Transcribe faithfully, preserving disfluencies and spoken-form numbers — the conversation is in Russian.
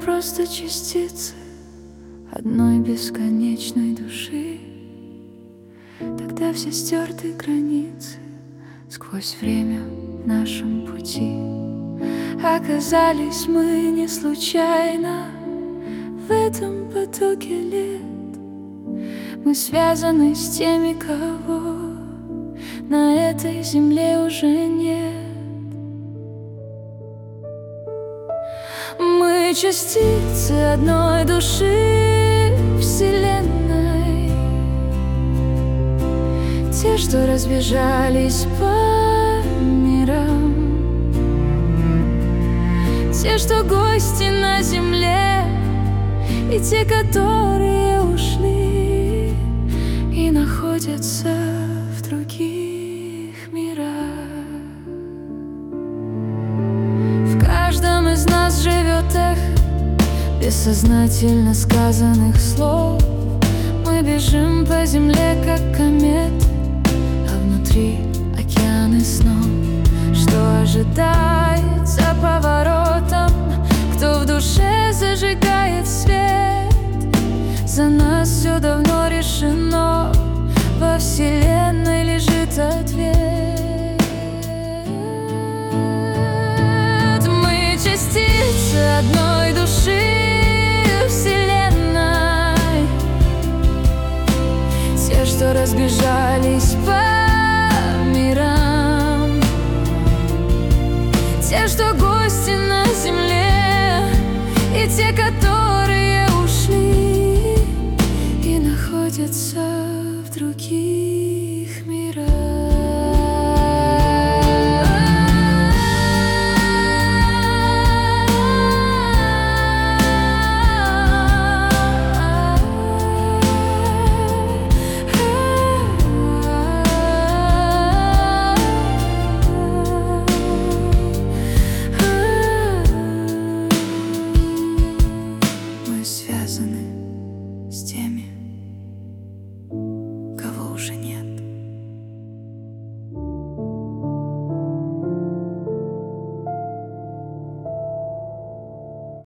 просто частицы одной бесконечной души. Тогда все стертые границы сквозь время в нашем пути. Оказались мы не случайно в этом потоке лет. Мы связаны с теми, кого на этой земле уже нет. Мы частицы одной души вселенной, те, что разбежались по мирам, те, что гости на земле, и те, которые ушли и находятся в других мирах. В каждом из нас живет эхо бессознательно сказанных слов. Мы бежим по земле, как кометы, а внутри океаны снов. Что ожидает за поворотом? Кто в душе зажигает свет? За нас все давно решено, во вселенной лежит ответ. Мы частицы одной души вселенной, те, что разбежались по мирам, те, что гости на земле, и те,